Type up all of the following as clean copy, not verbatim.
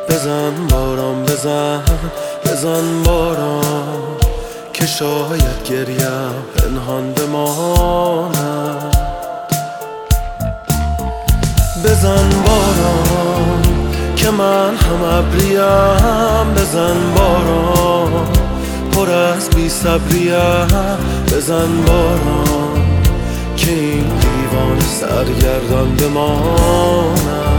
بزن باران، بزن باران، که شاید گریم پنهان بماند. بزن باران که من هم ابریم، بزن باران پر از بی صبریم. بزن باران که این دیوان سرگردان بماند.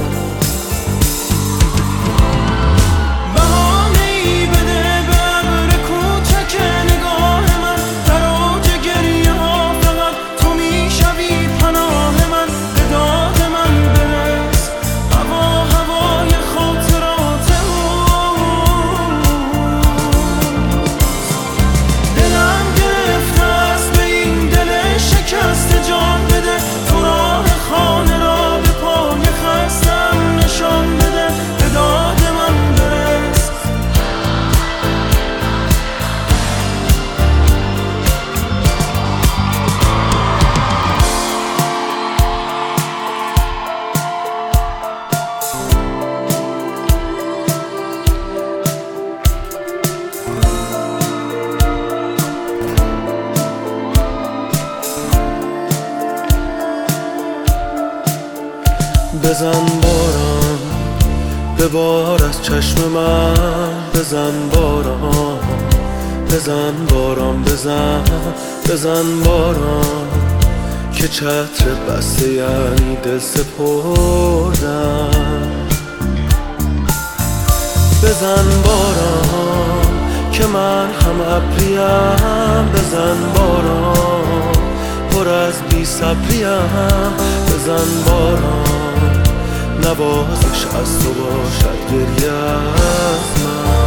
بزن باران ببار از چشم من، بزن باران، بزن باران، بزن باران که چتر بسته یعنی دل سپردن. بزن باران که من هم ابریم، بزن باران پر از بی صبریم. بزن باران نوازش از تو باشد گریه از من.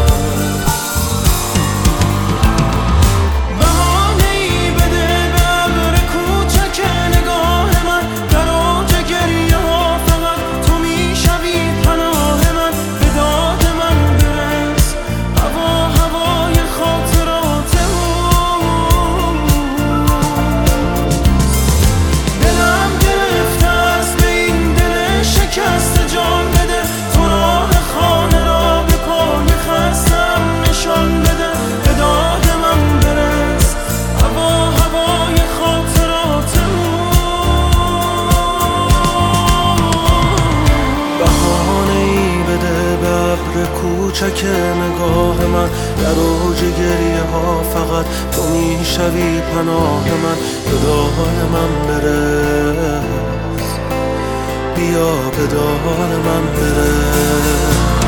کوچک نگاه من در اوج گریه ها فقط تو میشوی پناه من. به دال من برس، بیا به دال من برس.